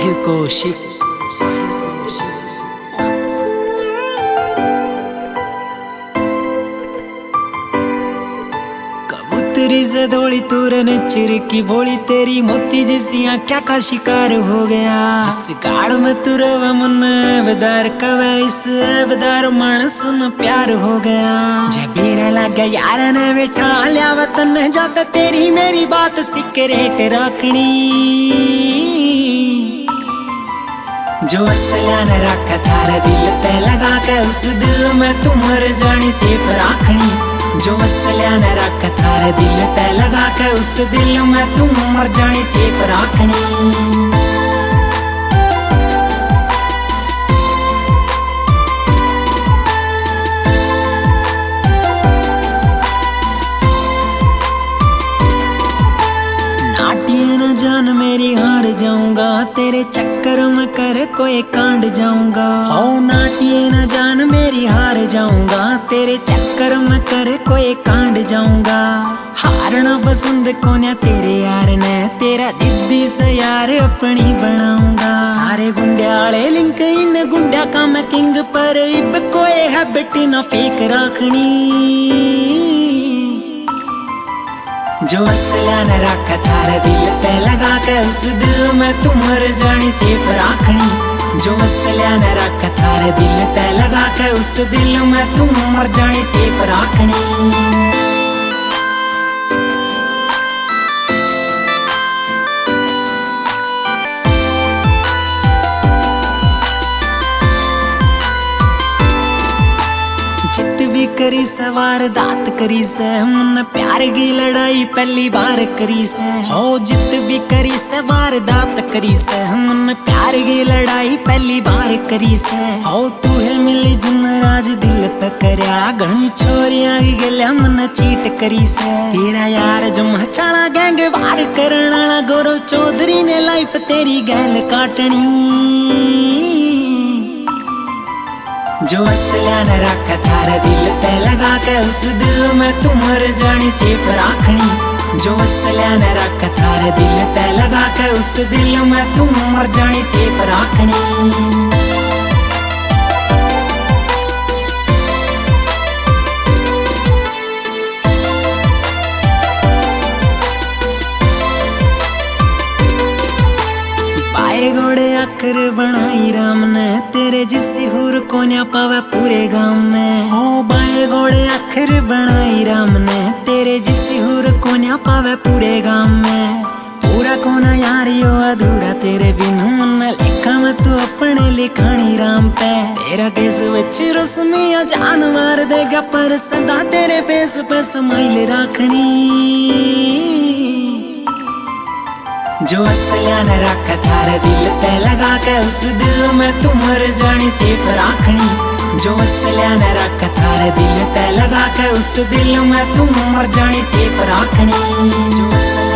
साहिल कौशिक। कबूतरी से दौड़ी तूरने चिरकी बोली तेरी मोती जैसी आँखों का शिकार हो गया। जिस गाड़ में तू रवा मन बेदार कवे इस बेदार मानस न प्यार हो गया। जबीरा लगा यार ने बैठा लिया वतन जाता तेरी मेरी बात सिकरेट रखनी। जो असला न रखा थारा दिल ते लगा के उस दिल में तू मर जानी सिर्फ राखनी। जो असला न रखा थारा दिल ते लगा के उस दिल में तू मर जानी सिर्फ राखनी। जान मेरी हार जाऊंगा तेरे चक्कर में कर कोई कांड जाऊंगा। हो नाटिए न जान मेरी हार जाऊंगा तेरे चक्कर में कर कोई कांड जाऊंगा। हारना पसंद कोन्या तेरे यार ने तेरा जिद्दी से यार अपनी बनाऊंगा। सारे गुंड्याले लिंक इन गुंड्या का मैं किंग पर इब कोई हैबिट ना फेक रखनी। जो असला न रखा थारा दिल ते लगा के उस दिल में तू मर जानी सिर्फ राखनी। जो असला न रखा थारा दिल ते लगा के उस दिल में तू मर जानी सिर्फ राखनी। करी सवार दात करी से मन प्यार की लड़ाई पहली बार करी से। हो जित भी करी सवार दात करी से मन प्यार की लड़ाई पहली बार करी से। हो तू है मिली जिन राज दिल पे करया घणी छोरियां की गल्या मन चीट करी से। तेरा यार जो मचाना गैंग वार करना गौरव चौधरी ने लाइफ तेरी गैल काटनी। जो असला न रखा थारा दिल ते लगा के उस दिल में तू मर जानी सिर्फ राखनी। जो असला न रखा थारा दिल ते लगा के उस दिल में तू मर जानी सिर्फ राखनी। घोड़े आखर बनाई राम ने तेरे जिसी हुर कोन्या पावे पूरे गांव में। हो बाए घोड़े आखर बनाई राम ने तेरे जिसी हुर कोन्या पावे पूरे गांव में। पूरा कोना यार यो अधूरा तेरे बिन मन लिखा मैं तू अपने लिखानी राम पे। तेरा केस बच रस्मिया जान मार देगा पर सदा तेरे फेस पे स्माइल रखनी। जो असला न रखा थारा दिल ते लगा के उस दिल में तू मर जानी सिर्फ राखनी। जो असला न रखा थारा दिल ते लगा के उस दिल में तू मर जानी सिर्फ राखनी। जो